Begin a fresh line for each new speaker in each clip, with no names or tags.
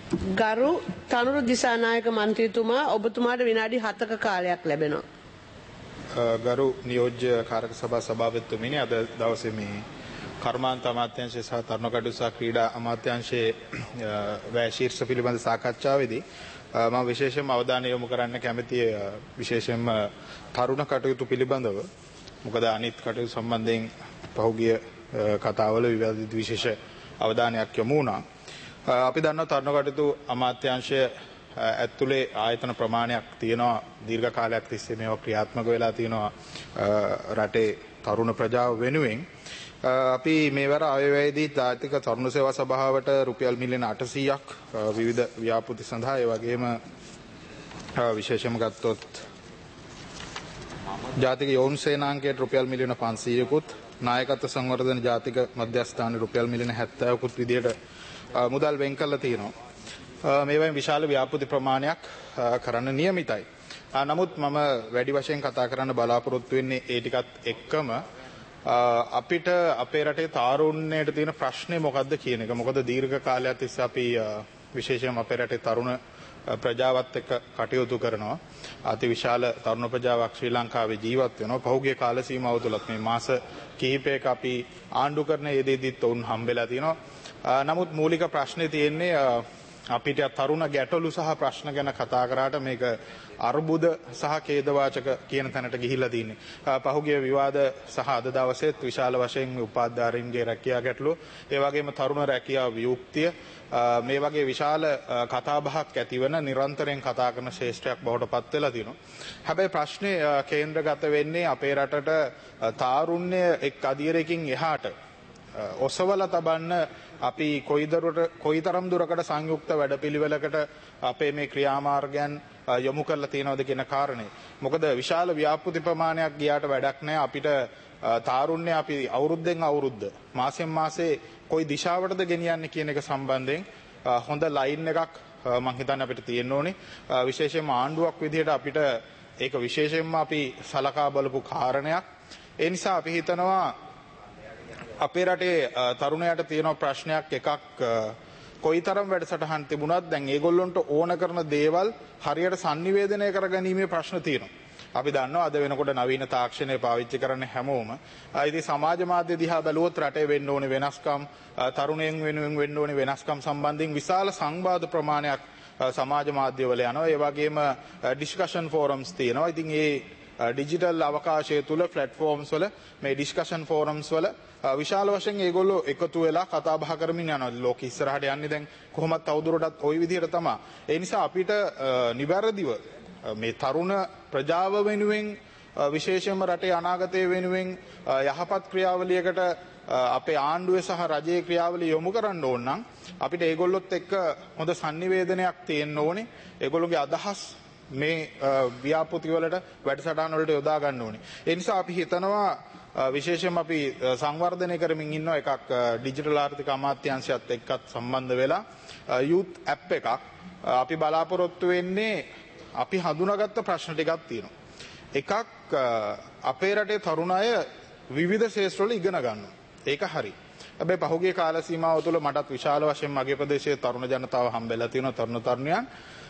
ගරු තනුරු දිසානායක මන්ත්‍රීතුමා ඔබතුමාට විනාඩි 7ක කාලයක් ලැබෙනවා.
ගරු නියෝජ්‍ය කාරක සභා සභාපතිතුමනි අද දවසේ මේ කර්මාන්ත අමාත්‍යාංශය සහ තරුණ කටයුතු සහ ක්‍රීඩා අමාත්‍යාංශයේ වැය ශීර්ෂ පිළිබඳ සාකච්ඡාවේදී මම විශේෂයෙන්ම අවධානය යොමු කරන්න කැමතියි විශේෂයෙන්ම තරුණ කටයුතු පිළිබඳව. මොකද අනිත් කටයුතු සම්බන්ධයෙන් පහුගිය කතාවල විශේෂ අවධානයක් යොමු වුණා. අපි දන්නවා තරුණ කටයුතු අමාත්‍යාංශය ඇතුලේ ආයතන ප්‍රමාණයක් තියෙනවා දීර්ඝ කාලයක් තිස්සේ මේවා ක්‍රියාත්මක වෙලා තියෙනවා රටේ තරුණ ප්‍රජාව වෙනුවෙන්. අපි මේවර අයවැයේදී ජාතික තරුණ සේවා සභාවට රුපියල් මිලියන 800ක් විවිධ ව්‍යාපෘති සඳහා ඒ වගේම විශේෂම ගත්තොත් ජාතික යෝන් සේනාංකයට රුපියල් මිලියන 500කුත් නායකත්ව සංවර්ධන ජාතික මධ්‍යස්ථානයේ රුපියල් මිලියන 70කුත් විදියට මුදල් වෙන් කරලා තියෙනවා. මේවෙන් විශාල ව්‍යාපෘති ප්‍රමාණයක් කරන්න නියමිතයි. නමුත් මම වැඩි වශයෙන් කතා කරන්න බලාපොරොත්තු වෙන්නේ ඒ ටිකත් එක්කම අපිට අපේ රටේ තාරුණ්‍යයට තියෙන ප්‍රශ්නේ මොකද්ද කියන එක. මොකද දීර්ඝ කාලයක් තිස්සේ අපි විශේෂයෙන්ම අපේ රටේ තරුණ ප්‍රජාවත් එක්ක කටයුතු කරනවා. අති විශාල තරුණ ප්‍රජාවක් ශ්‍රී ලංකාවේ ජීවත් වෙනවා. පහුගිය කාල සීමාව තුලත් මේ මාස කිහිපයක අපි ආණ්ඩු කරන යෙදෙද්දිත් උන් හම්බෙලා තියෙනවා. නමුත් මූලික ප්‍රශ්නේ තියෙන්නේ අපිට තරුණ ගැටලු සහ ප්‍රශ්න ගැන කතා කරාට මේක අර්බුද සහ ඛේදවාචක කියන තැනට ගිහිල්ලා තියෙන්නේ. පහුගිය විවාද සහ අද දවසේත් විශාල වශයෙන් උපාධාරීන්ගේ රැකියාව ගැටලු, ඒ වගේම තරුණ රැකියාව වියුක්තිය මේ වගේ විශාල කතාබහක් ඇතිවන නිරන්තරයෙන් කතා කරන ශේෂ්ත්‍රයක් බවට පත් වෙලා තියෙනවා. හැබැයි ප්‍රශ්නේ කේන්ද්‍රගත වෙන්නේ අපේ රටට තාරුණ්‍ය එක් අදියරකින් එහාට ඔසවලා තබන්න අපි කොයිතරම් දුරකට සංයුක්ත වැඩපිළිවෙලකට අපේ මේ ක්‍රියාමාර්ගයන් යොමු කරලා තියෙනවද කියන කාරණේ. මොකද විශාල ව්‍යාපෘති ප්‍රමාණයක් ගියාට වැඩක් නැහැ. අපිට තාරුණ්‍ය අපි අවුරුද්දෙන් අවුරුද්ද මාසෙන් මාසේ කොයි දිශාවටද ගෙනියන්නේ කියන එක සම්බන්ධයෙන් හොඳ ලයින් එකක් මම හිතන්නේ අපිට තියෙන්න ඕනේ. විශේෂයෙන්ම ආණ්ඩුවක් විදිහට අපිට ඒක විශේෂයෙන්ම අපි සලකා බලපු කාරණයක්. ඒ නිසා අපි හිතනවා අපේ රටේ තරුණයාට තියෙන ප්‍රශ්නයක් එකක් කොයිතරම් වැඩසටහන් තිබුණත් දැන් ඒගොල්ලොන්ට ඕන කරන දේවල් හරියට sannivedanaya කරගැනීමේ ප්‍රශ්න තියෙනවා. අපි දන්නවා අද වෙනකොට නවීන තාක්ෂණය පාවිච්චි කරන හැමෝම ඉතින් සමාජ මාධ්‍ය දිහා බැලුවොත් රටේ වෙන්න ඕනේ වෙනස්කම්, තරුණයන් වෙනුවෙන් වෙන්න ඕනේ වෙනස්කම් සම්බන්ධයෙන් විශාල සංවාද ප්‍රමාණයක් සමාජ මාධ්‍යවල යනවා. ඒ වගේම ඩිස්කෂන් ෆෝරම්ස් තියෙනවා. ඉතින් ඒ ඩිජිටල් අවකාශය තුල ප්ලැට්ෆෝම්ස් වල මේ ඩිස්කෂන් ෆෝරම්ස් වල විශාල වශයෙන් ඒගොල්ලෝ එකතු වෙලා කතා බහ කරමින් යනවා. ලෝක ඉස්සරහට යන්නේ දැන් කොහොමත් තවදුරටත් ওই විදිහට තමයි. ඒ නිසා අපිට නිවැරදිව මේ තරුණ ප්‍රජාව වෙනුවෙන් විශේෂයෙන්ම රටේ අනාගතය වෙනුවෙන් යහපත් ක්‍රියාවලියකට අපේ ආණ්ඩුවේ සහ රජයේ ක්‍රියාවලිය යොමු කරන්න ඕන නම් අපිට ඒගොල්ලොත් එක්ක හොඳ sannivedanayak තියෙන්න ඕනේ. ඒගොල්ලෝගේ අදහස් මේ ව්‍යාපෘති වලට වැඩසටහන් වලට යොදා ගන්න ඕනේ. ඒ නිසා අපි හිතනවා විශේෂයෙන්ම අපි සංවර්ධනය කරමින් ඉන්නවා එකක් ඩිජිටල් ආර්ථික අමාත්‍යාංශයත් එක්කත් සම්බන්ධ වෙලා youth app එකක් අපි බලාපොරොත්තු වෙන්නේ. අපි හඳුනාගත්ත ප්‍රශ්න ටිකක් තියෙනවා. එකක් අපේ රටේ තරුණ අය විවිධ ශාස්ත්‍රවල ඉගෙන ගන්නවා. ඒක හරි. හැබැයි පහුගිය කාල සීමාව තුළ මටත් විශාල වශයෙන් මගේ ප්‍රදේශයේ තරුණ ජනතාව හම්බෙලා තියෙනවා තරුණ තරුණියන්.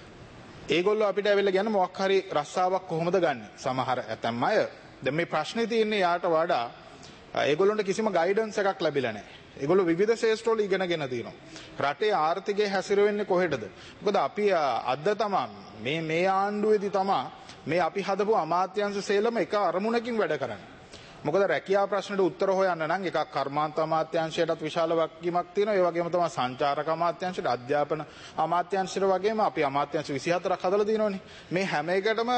ඒගොල්ලෝ අපිට ඇවිල්ලා කියන මොකක් හරි රස්සාවක් කොහොමද ගන්නෙ? සමහර ඇතැම් අය දැන් මේ ප්‍රශ්නේ තියෙන්නේ යාට වඩා ඒගොල්ලොන්ට කිසිම ගයිඩන්ස් එකක් ලැබිලා නැහැ. ඒගොල්ලෝ විවිධ ශාස්ත්‍රවල ඉගෙනගෙන තියෙනවා. රටේ ආර්ථිකය හැසිරෙන්නේ කොහෙටද? මොකද අපි අද තමයි මේ ආණ්ඩුවේදී තමයි මේ අපි හදපු අමාත්‍යාංශ සේලම එක අරමුණකින් වැඩ කරන්නේ. මොකද රැකියාව ප්‍රශ්නෙට උත්තර හොයන්න නම් එකක් කර්මාන්ත අමාත්‍යාංශයටත් විශාල වගකීමක් තියෙනවා. ඒ වගේම තමයි සංචාරක අමාත්‍යාංශයට, අධ්‍යාපන අමාත්‍යාංශයට වගේම අපි අමාත්‍යාංශ 24ක් හදලා තියෙනවනේ. මේ හැම එකටම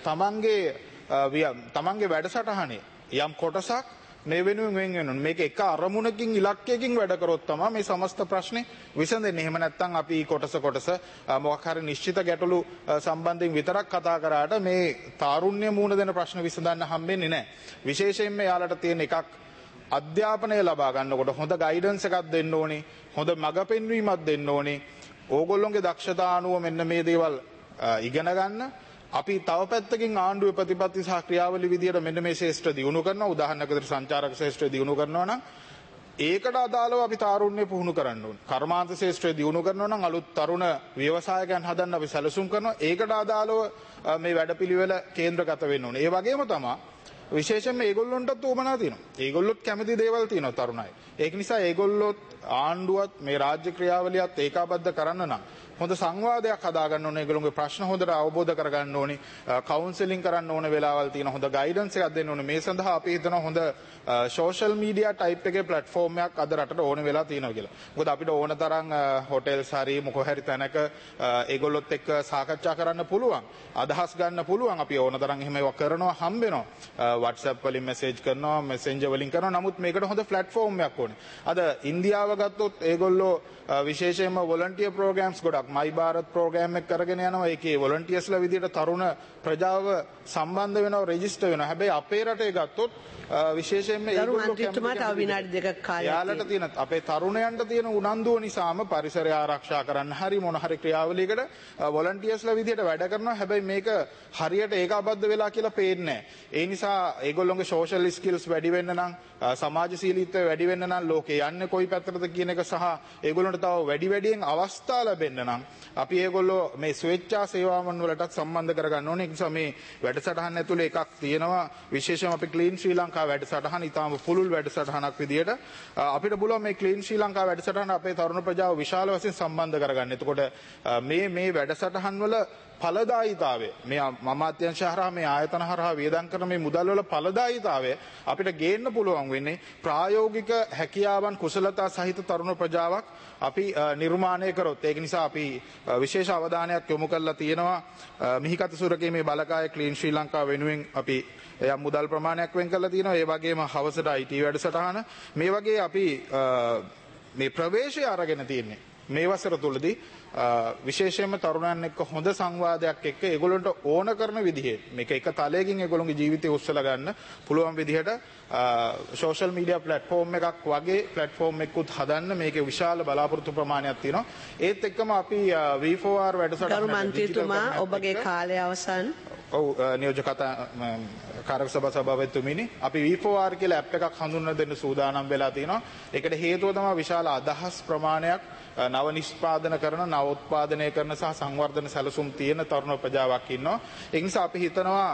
තමන්ගේ වැඩසටහනේ යම් කොටසක් මේ වෙනුවෙන් වෙන් වෙනවා. මේක එක අරමුණකින් ඉලක්කයකින් වැඩ කරොත් තමයි මේ සමස්ත ප්‍රශ්නේ විසඳෙන්නේ. එහෙම නැත්නම් අපි කොටස මොකක් හරි නිශ්චිත ගැටලු සම්බන්ධයෙන් විතරක් කතා කරාට මේ තාරුණ්‍ය මූණ දෙන ප්‍රශ්න විසඳන්න හම්බෙන්නේ නැහැ. විශේෂයෙන්ම යාලට තියෙන එකක් අධ්‍යාපනය ලබා ගන්නකොට හොඳ ගයිඩන්ස් එකක් දෙන්න ඕනේ. හොඳ මඟ පෙන්වීමක් දෙන්න ඕනේ. ඕගොල්ලෝගේ දක්ෂතා අනුව මෙන්න මේ දේවල් ඉගෙන ගන්න. අපි තව පැත්තකින් ආණ්ඩුවේ ප්‍රතිපත්ති සහ ක්‍රියාවලි විදියට මෙන්න මේ ශේෂ්ත්‍ර දියුණු කරනවා. උදාහරණයක් විදිහට සංචාරක ශේෂ්ත්‍රය දියුණු කරනවා නම් ඒකට අදාළව අපි තාරුණ්‍ය පුහුණු කරන්න ඕනේ. කර්මාන්ත ශාස්ත්‍රය දියුණු කරනවා නම් අලුත් තරුණ ව්‍යවසායකයන් හදන්න අපි සැලසුම් කරනවා. ඒකට අදාළව මේ වැඩපිළිවෙල කේන්ද්‍රගත වෙන්න ඕනේ. ඒ වගේම තමයි විශේෂයෙන්ම ඒගොල්ලොන්ටත් උවමනා තියෙනවා. ඒගොල්ලොත් කැමති දේවල් තියෙනවා තරුණ අය. ඒක නිසා ඒගොල්ලොත් ආණ්ඩුවත් මේ රාජ්‍ය ක්‍රියාවලියත් ඒකාබද්ධ කරන්න නම් හොඳ සංවාදයක් හදාගන්න ඕනේ. ඒගොල්ලෝගේ ප්‍රශ්න හොඳට අවබෝධ කරගන්න ඕනේ. කවුන්සලින් කරන්න ඕන වෙලාවල් තියෙනවා. හොඳ ගයිඩන්ස් එකක් දෙන්න ඕනේ. මේ සඳහා අපි හිතනවා හොඳ සෝෂල් මීඩියා ටයිප් එකේ ප්ලැට්ෆෝම් එකක් අද රටට ඕන වෙලා තියෙනවා කියලා. මොකද අපිට ඕන තරම් හොටෙල්ස් හරි මොකෝ හරි තැනක ඒගොල්ලොත් එක්ක සාකච්ඡා කරන්න පුළුවන්. අදහස් ගන්න පුළුවන්. අපි ඕන තරම් එහෙම ඒවා කරනවා හම්බ වෙනවා. WhatsApp වලින් මෙසේජ් කරනවා, Messenger වලින් කරනවා. නමුත් මේකට හොඳ ප්ලැට්ෆෝම් එකක් ඕනේ. අද ඉන්දියාව ගත්තොත් ඒගොල්ලෝ විශේෂයෙන්ම වොලන්ටියර් ප්‍රෝග්‍රෑම්ස් ගොඩක් මයි ಭಾರತ್ ප්‍රෝග්‍රෑම් එක කරගෙන යනවා. ඒකේ වොලන්ටියර්ස්ලා විදියට තරුණ ප්‍රජාව සම්බන්ධ වෙනවා, රෙජිස්ටර් වෙනවා. හැබැයි අපේ රටේ ගත්තොත් විශේෂයෙන්ම යාලට තියෙන අපේ තරුණයන්ට තියෙන උනන්දුව නිසාම පරිසරය ආරක්ෂා කරන්න හරි මොන හරි ක්‍රියාවලියකට වොලන්ටියර්ස්ලා විදියට වැඩ කරනවා. හැබැයි මේක හරියට ඒකාබද්ධ වෙලා කියලා පේන්නේ නැහැ. ඒ නිසා ඒගොල්ලෝගේ සෝෂල් ස්කිල්ස් වැඩි වෙන්න නම් සමාජශීලීත්වය වැඩි වෙන්න නම් ලෝකේ යන්නේ කොයි පැත්තටද කියන එක සහ ඒගොල්ලන්ට තව වැඩියෙන් අවස්ථා ලැබෙන්න නම් අපි ඒගොල්ලෝ මේ ස්වේච්ඡා සේවාවන් වලටත් සම්බන්ධ කරගන්න ඕනේ. ඒ නිසා මේ වැඩසටහන ඇතුලේ එකක් තියෙනවා. විශේෂයෙන්ම අපි ක්ලීන් ශ්‍රී ලංකා වැඩසටහන ඉතාම පුළුල් වැඩසටහනක් විදියට අපිට පුළුවන් මේ ක්ලීන් ශ්‍රී ලංකා වැඩසටහන අපේ තරුණ ප්‍රජාව විශාල වශයෙන් සම්බන්ධ කරගන්න. එතකොට මේ වැඩසටහන් වල ඵලදායීතාවය මේ අමාත්‍යාංශ හරහා මේ ආයතන හරහා වියදම් කරන මේ මුදල් වල ඵලදායීතාවය අපිට ගේන්න පුළුවන් වෙන්නේ ප්‍රායෝගික හැකියාවන් කුසලතා සහිත තරුණ ප්‍රජාවක් අපි නිර්මාණය කරොත්. ඒක නිසා අපි විශේෂ අවධානයක් යොමු කරලා තියෙනවා මිහිකත සුරකීමේ බලකාය ක්ලීන් ශ්‍රී ලංකා වෙනුවෙන් අපි යම් මුදල් ප්‍රමාණයක් වෙන් කරලා තියෙනවා. ඒ වගේම හවසට IT වැඩසටහන මේ වගේ අපි මේ ප්‍රවේශය අරගෙන තියෙන්නේ. මේ වසර තුලදී විශේෂයෙන්ම තරුණයන් එක්ක හොඳ සංවාදයක් එක්ක ඒගොල්ලන්ට ඕන කරන විදිහේ මේක එක තලයකින් ඒගොල්ලන්ගේ ජීවිතය උස්සලා ගන්න පුළුවන් විදිහට සෝෂල් මීඩියා ප්ලැට්ෆෝම් එකක් වගේ ප්ලැට්ෆෝම් එකකුත් හදන්න මේකේ විශාල බලාපොරොත්තු ප්‍රමාණයක් තියෙනවා. ඒත් එක්කම අපි V4R වැඩසටහන
ගරු මන්ත්‍රීතුමා ඔබගේ කාලය අවසන්.
ඔව් නියෝජක කාරක සභාපතිතුමනි අපි V4R කියලා ඇප් එකක් හඳුන්වලා දෙන්න සූදානම් වෙලා තිනවා. ඒකට හේතුව තමයි විශාල අදහස් ප්‍රමාණයක් නව නිෂ්පාදන කරන, නව උත්පාදනය කරන සහ සංවර්ධන සැලසුම් තියෙන තරුණ ප්‍රජාවක් ඉන්නවා. ඒ නිසා අපි හිතනවා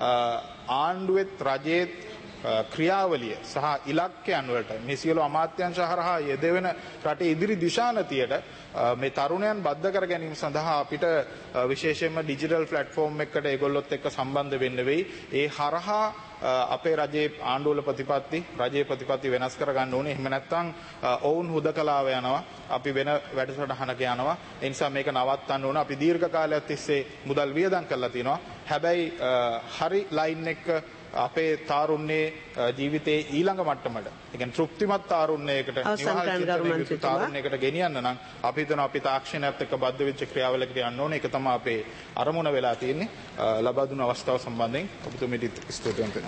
ආණ්ඩුවෙත් රජයේත් ක්‍රියාවලිය සහ ඉලක්කයන් වලට මේ සියලු අමාත්‍යාංශ හරහා යෙදවෙන රටේ ඉදිරි දිශානතියට මේ තරුණයන් බද්ධ කර ගැනීම සඳහා අපිට විශේෂයෙන්ම ඩිජිටල් ප්ලැට්ෆෝම් එකකට ඒගොල්ලොත් එක්ක සම්බන්ධ වෙන්න වෙයි. ඒ හරහා අපේ රජයේ ආණ්ඩුවල ප්‍රතිපත්ති රජයේ ප්‍රතිපත්ති වෙනස් කරගන්න ඕනේ. එහෙම නැත්නම් ඔවුන් හුදකලාව යනවා. අපි වෙන වැඩසටහනක යනවා. ඒ නිසා මේක නවත්තන්න ඕන. අපි දීර්ඝ කාලයක් තිස්සේ මුදල් වියදම් කරලා තිනවා. හැබැයි හරි ලයින් එක අපේ තාරුණ්‍යයේ ජීවිතයේ ඊළඟ මට්ටමට ඒ කියන්නේ තෘප්තිමත් තාරුණ්‍යයකට තාරුණ්‍යයකට ගෙනියන්න නම් අපි හිතනවා අපි තාක්ෂණයත් එක්ක බද්ධ වෙච්ච ක්‍රියාවලකට යන්න ඕනේ. ඒක තමයි අපේ අරමුණ වෙලා තියෙන්නේ. ලබා දුන්න අවස්ථාව සම්බන්ධයෙන් ඔබතුමීට ස්තුතිවන්ත වෙනවා.